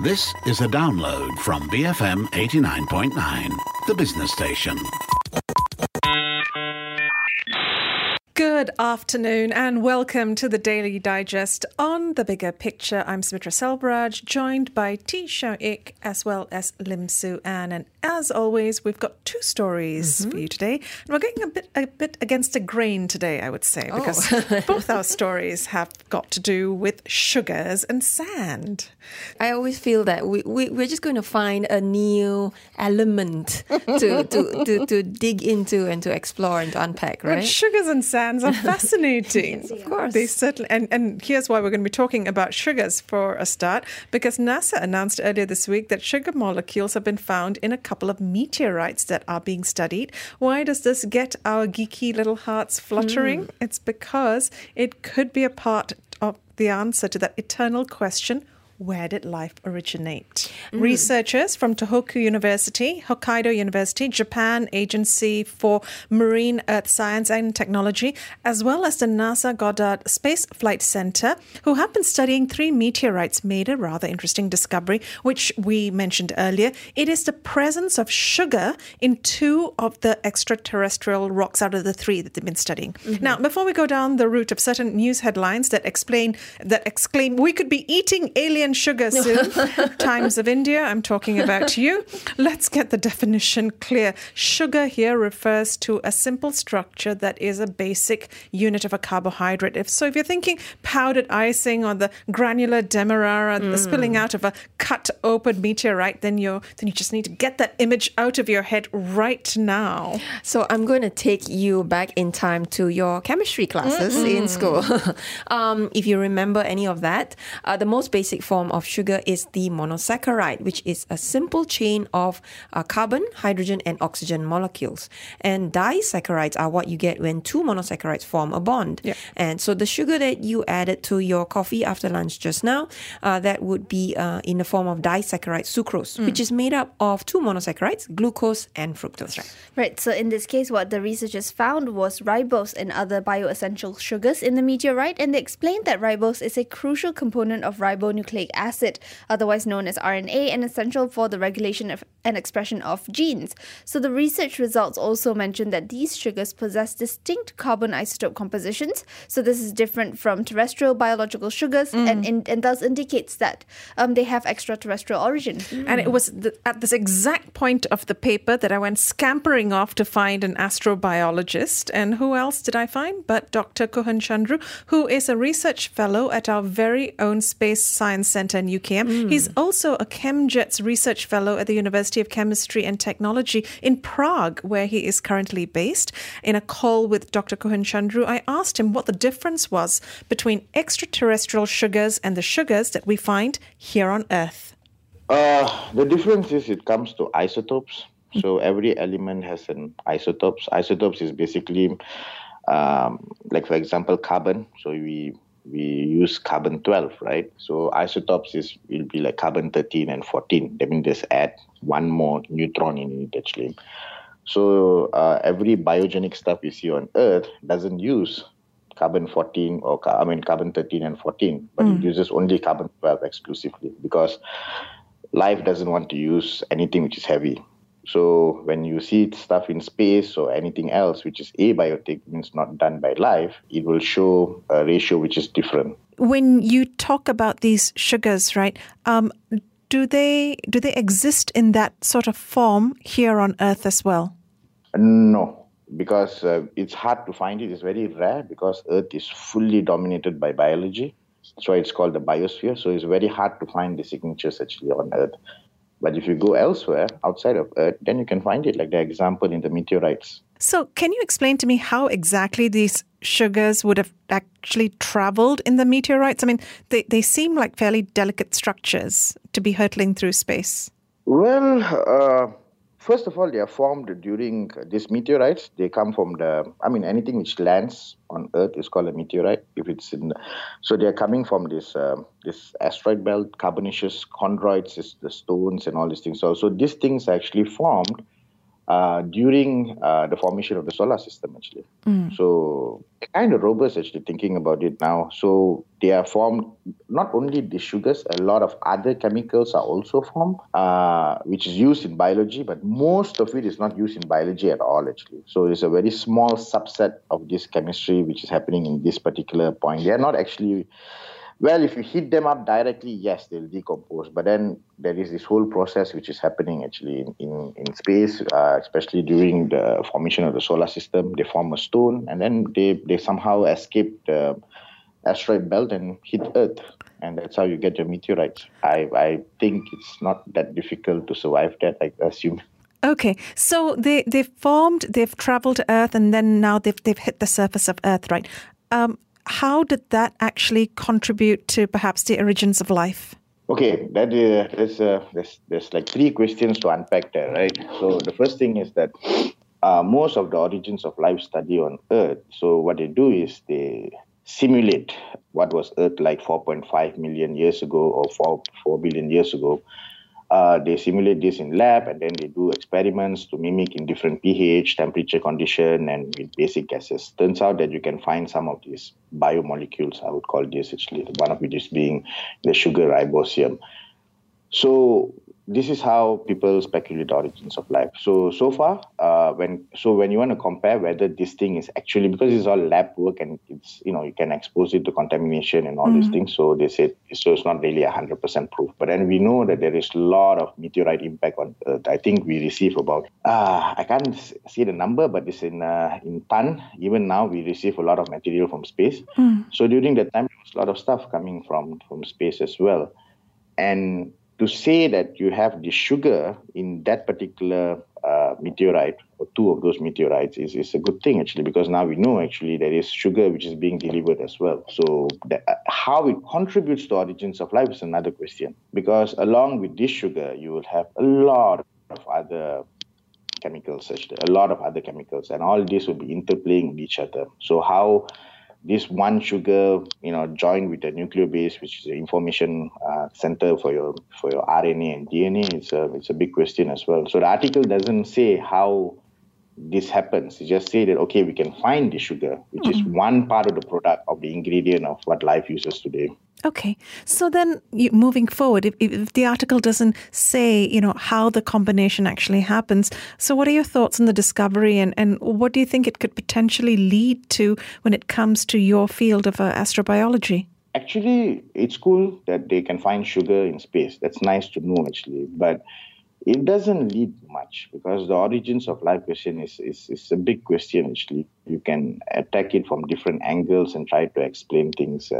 This is a download from BFM 89.9, the business station. Good afternoon and welcome to the Daily Digest. On The Bigger Picture, I'm Smitra Selvaraj, joined by T. Shao Ik as well as Lim Su An. And as always, we've got two stories for you today. And we're going a bit against the grain today, I would say, because both our stories have got to do with sugars and sand. I always feel that we're just going to find a new element to dig into and to explore and to unpack, right? But sugars and sands are fascinating. Of course. They certainly, and here's why we're going to be talking about sugars for a start, because NASA announced earlier this week that sugar molecules have been found in a couple of meteorites that are being studied. Why does this get our geeky little hearts fluttering? It's because it could be a part of the answer to that eternal question: where did life originate? Researchers from Tohoku University, Hokkaido University, Japan Agency for Marine Earth Science and Technology, as well as the NASA Goddard Space Flight Center, who have been studying 3 meteorites, made a rather interesting discovery, which we mentioned earlier. It is the presence of sugar in 2 of the extraterrestrial rocks out of the 3 that they've been studying. Now, before we go down the route of certain news headlines that exclaim we could be eating alien sugar soon, Times of India, I'm talking about you. Let's get the definition clear. Sugar here refers to a simple structure that is a basic unit of a carbohydrate. If you're thinking powdered icing or the granular demerara spilling out of a cut open meteorite, then you just need to get that image out of your head right now. So I'm going to take you back in time to your chemistry classes in school. If you remember any of that, the most basic form of sugar is the monosaccharide, which is a simple chain of carbon, hydrogen, and oxygen molecules. And disaccharides are what you get when 2 monosaccharides form a bond. Yeah. And so the sugar that you added to your coffee after lunch just now, that would be in the form of disaccharide sucrose, which is made up of 2 monosaccharides, glucose and fructose. Right, so in this case, what the researchers found was ribose and other bioessential sugars in the meteorite, and they explained that ribose is a crucial component of ribonucleic acid, otherwise known as RNA, and essential for the regulation of and expression of genes. So the research results also mentioned that these sugars possess distinct carbon isotope compositions. So this is different from terrestrial biological sugars and thus indicates that they have extraterrestrial origin. And it was at this exact point of the paper that I went scampering off to find an astrobiologist. And who else did I find but Dr. Kuhan Chandru, who is a research fellow at our very own Space Science Center in UKM. He's also a ChemJets research fellow at the University of Chemistry and Technology in Prague, where he is currently based. In a call with Dr. Kuhan Chandru, I asked him what the difference was between extraterrestrial sugars and the sugars that we find here on Earth. The difference is it comes to isotopes. So every element has an isotopes. Isotopes is basically, like for example, carbon. So we use carbon-12, right? So isotopes will be like carbon-13 and 14. That means just add 1 more neutron in it actually. So every biogenic stuff you see on Earth doesn't use carbon-13 and 14, but it uses only carbon-12 exclusively because life doesn't want to use anything which is heavy. So when you see stuff in space or anything else which is abiotic, means not done by life, it will show a ratio which is different. When you talk about these sugars, right, do they exist in that sort of form here on Earth as well? No, because it's hard to find it. It's very rare because Earth is fully dominated by biology. That's why it's called the biosphere. So it's very hard to find the signatures actually on Earth. But if you go elsewhere, outside of Earth, then you can find it, like the example in the meteorites. So can you explain to me how exactly these sugars would have actually traveled in the meteorites? I mean, they seem like fairly delicate structures to be hurtling through space. Well, first of all, they are formed during these meteorites. They come from anything which lands on Earth is called a meteorite. So they are coming from this asteroid belt, carbonaceous chondroids, the stones and all these things. So these things are actually formed during the formation of the solar system, actually. So they're kind of robust, actually, thinking about it now. So they are formed, not only the sugars, a lot of other chemicals are also formed, which is used in biology, but most of it is not used in biology at all, actually. So it's a very small subset of this chemistry which is happening in this particular point. They are not actually... Well, if you heat them up directly, yes, they'll decompose. But then there is this whole process which is happening actually in space, especially during the formation of the solar system. They form a stone and then they somehow escape the asteroid belt and hit Earth. And that's how you get your meteorites. I think it's not that difficult to survive that, I assume. Okay, so they've traveled to Earth, and then now they've hit the surface of Earth, right? How did that actually contribute to perhaps the origins of life? Okay, there's like three questions to unpack there, right? So the first thing is that most of the origins of life study on Earth. So what they do is they simulate what was Earth like 4.5 million years ago or 4 billion years ago. They simulate this in lab, and then they do experiments to mimic in different pH, temperature condition, and with basic gases. Turns out that you can find some of these biomolecules, I would call this actually, one of which is being the sugar ribosium. So this is how people speculate the origins of life. So far, when you want to compare whether this thing is actually, because it's all lab work and it's, you can expose it to contamination and all these things. So they say, so it's not really 100% proof. But then we know that there is a lot of meteorite impact on Earth. I think we receive about, I can't see the number, but it's in ton. Even now we receive a lot of material from space. So during that time, there was a lot of stuff coming from space as well. And to say that you have the sugar in that particular meteorite, or two of those meteorites, is a good thing, actually, because now we know, actually, there is sugar which is being delivered as well. So how it contributes to origins of life is another question, because along with this sugar, you will have a lot of other chemicals, actually, and all this will be interplaying with each other. So how this one sugar, joined with a nucleobase, which is the information center for your RNA and DNA, it's a big question as well. So the article doesn't say how this happens. It just say that, okay, we can find the sugar, which is one part of the product of the ingredient of what life uses today. Okay. So then moving forward, if the article doesn't say, how the combination actually happens, so what are your thoughts on the discovery and what do you think it could potentially lead to when it comes to your field of astrobiology? Actually, it's cool that they can find sugar in space. That's nice to know, actually. But it doesn't lead much, because the origins of life question is a big question, actually. You can attack it from different angles and try to explain things.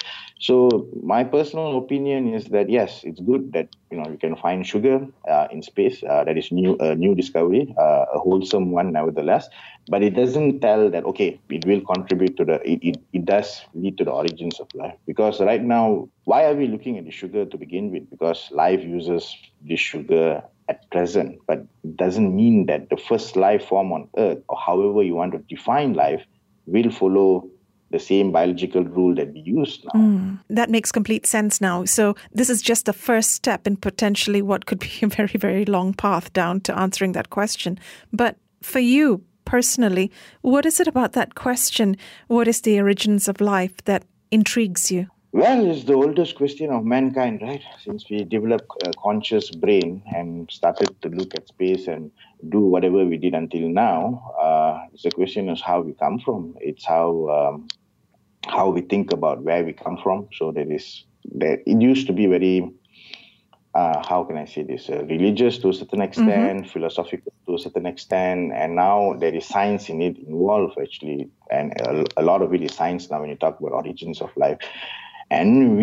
So my personal opinion is that, yes, it's good that you can find sugar in space. That is a new discovery, a wholesome one nevertheless. But it doesn't tell that, okay, it will contribute to it does lead to the origins of life. Because right now, why are we looking at the sugar to begin with? Because life uses this sugar at present, but it doesn't mean that the first life form on Earth, or however you want to define life, will follow the same biological rule that we use now. That makes complete sense now. So this is just the first step in potentially what could be a very, very long path down to answering that question. But for you personally, what is it about that question? What is the origins of life that intrigues you? Well, it's the oldest question of mankind, right? Since we developed a conscious brain and started to look at space and do whatever we did until now, it's a question of how we come from. It's how we think about where we come from. So it used to be very, how can I say this, religious to a certain extent, philosophical to a certain extent, and now there is science in it involved, actually, and a lot of it is science now when you talk about origins of life. And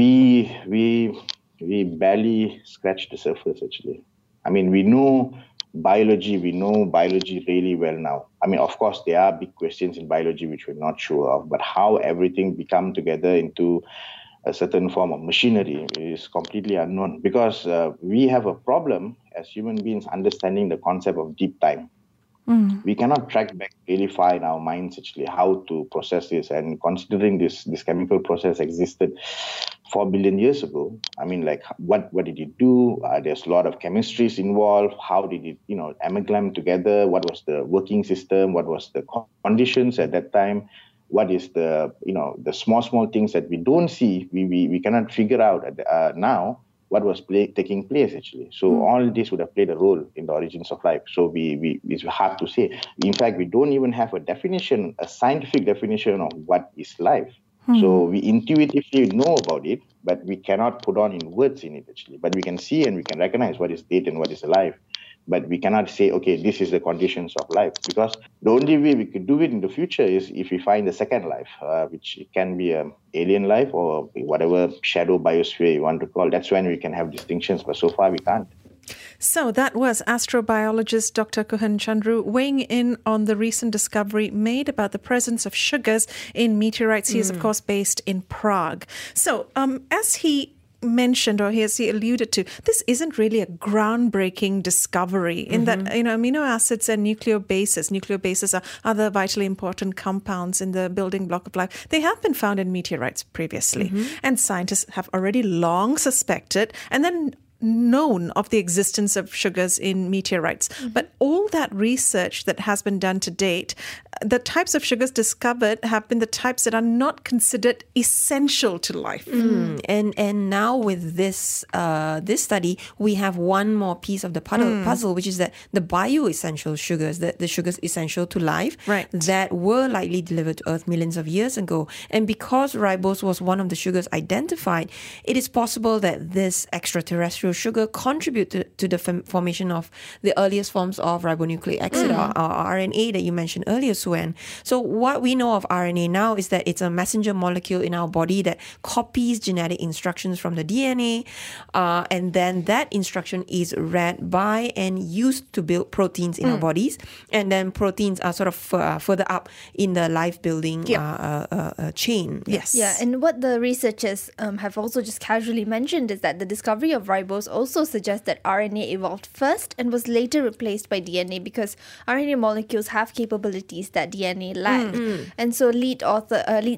we barely scratch the surface, actually. I mean, we know biology really well now. I mean, of course, there are big questions in biology which we're not sure of, but how everything become together into a certain form of machinery is completely unknown, because we have a problem as human beings understanding the concept of deep time. We cannot track back really far in our minds, actually, how to process this. And considering this chemical process existed 4 billion years ago. I mean, like, what did it do? There's a lot of chemistries involved. How did it, amalgam together? What was the working system? What was the conditions at that time? What is the small things that we don't see? We cannot figure out now what was taking place actually. So all this would have played a role in the origins of life. So it's hard to say. In fact, we don't even have a scientific definition of what is life. So we intuitively know about it, but we cannot put on in words in it actually. But we can see and we can recognize what is dead and what is alive. But we cannot say, okay, this is the conditions of life. Because the only way we could do it in the future is if we find a second life, which can be an alien life or whatever shadow biosphere you want to call. That's when we can have distinctions. But so far, we can't. So that was astrobiologist Dr. Kuhan Chandru weighing in on the recent discovery made about the presence of sugars in meteorites. He is, of course, based in Prague. So as he mentioned, or as he alluded to, this isn't really a groundbreaking discovery in that, amino acids and nucleobases are other vitally important compounds in the building block of life. They have been found in meteorites previously, and scientists have already long suspected and then known of the existence of sugars in meteorites. But all that research that has been done to date, the types of sugars discovered have been the types that are not considered essential to life. And now with this study, we have one more piece of the puzzle, which is that the bioessential sugars, the sugars essential to life, that were likely delivered to Earth millions of years ago. And because ribose was one of the sugars identified, it is possible that this extraterrestrial sugar contribute to the formation of the earliest forms of ribonucleic acid or RNA that you mentioned earlier, Suen. So what we know of RNA now is that it's a messenger molecule in our body that copies genetic instructions from the DNA, and then that instruction is read by and used to build proteins in our bodies, and then proteins are sort of further up in the life building chain. Yes. Yeah, and what the researchers have also just casually mentioned is that the discovery of ribose also suggests that RNA evolved first and was later replaced by DNA because RNA molecules have capabilities that DNA lacked. And so the lead author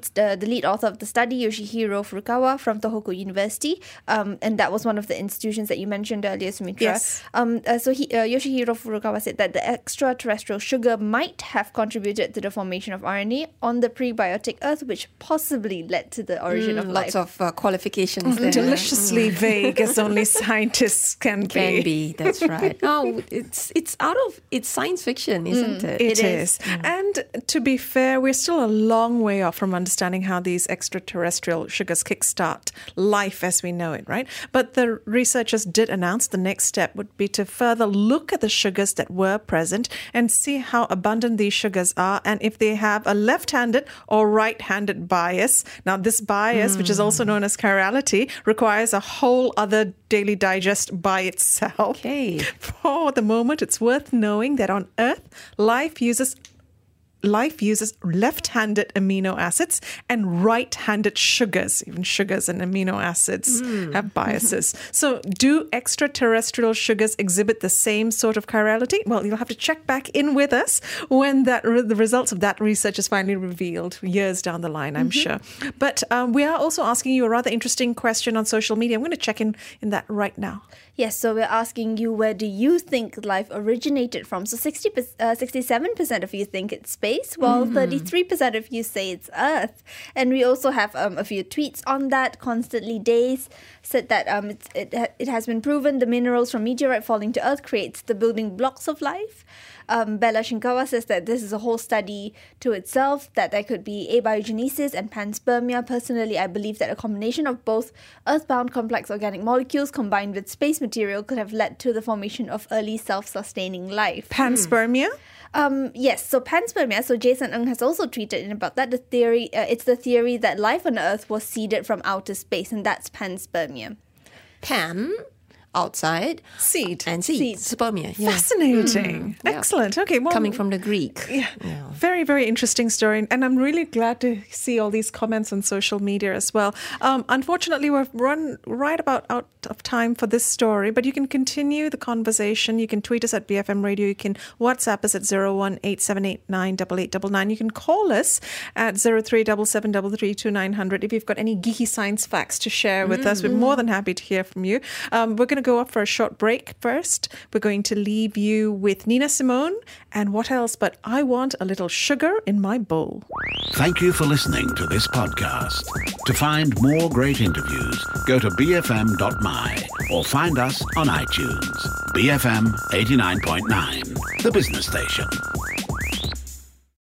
of the study, Yoshihiro Furukawa from Tohoku University, and that was one of the institutions that you mentioned earlier, Sumitra. Yes. Yoshihiro Furukawa said that the extraterrestrial sugar might have contributed to the formation of RNA on the prebiotic Earth, which possibly led to the origin of life. Lots of qualifications there. Deliciously vague as only scientists can be. That's right. Oh, it's science fiction, isn't it? It is. And to be fair, we're still a long way off from understanding how these extraterrestrial sugars kickstart life as we know it, right? But the researchers did announce the next step would be to further look at the sugars that were present and see how abundant these sugars are and if they have a left-handed or right-handed bias. Now, this bias, which is also known as chirality, requires a whole other daily digest by itself. Okay. For the moment, it's worth knowing that on Earth, life uses left-handed amino acids and right-handed sugars. Even sugars and amino acids have biases. So do extraterrestrial sugars exhibit the same sort of chirality? Well, you'll have to check back in with us when the results of that research is finally revealed, years down the line, I'm sure. But we are also asking you a rather interesting question on social media. I'm going to check in that right now. Yes, so we're asking you, where do you think life originated from? So 67% of you think it's space, while 33% of you say it's Earth. And we also have a few tweets on that. Constantly Days said that it has been proven the minerals from meteorite falling to Earth creates the building blocks of life. Bella Shinkawa says that this is a whole study to itself, that there could be abiogenesis and panspermia. Personally, I believe that a combination of both earthbound complex organic molecules combined with space material could have led to the formation of early self-sustaining life. Panspermia? Yes, so panspermia. So Jason Ng has also tweeted in about that. The theory, it's the theory that life on Earth was seeded from outer space, and that's panspermia. Pan? outside. Seed. And seed. Spermia. Yeah. Fascinating. Yeah. Excellent. Okay. Well, Coming from the Greek. Yeah. Very, very interesting story. And I'm really glad to see all these comments on social media as well. Unfortunately, we've run right about out of time for this story, but you can continue the conversation. You can tweet us at BFM Radio. You can WhatsApp us at 018-789-8899. You can call us at 0377332900 if you've got any geeky science facts to share with us. We're more than happy to hear from you. We're going to go up for a short break first. We're going to leave you with Nina Simone and what else but I Want a Little Sugar in My Bowl. Thank you for listening to this podcast. To find more great interviews, go to bfm.my or find us on iTunes. BFM 89.9, the business station.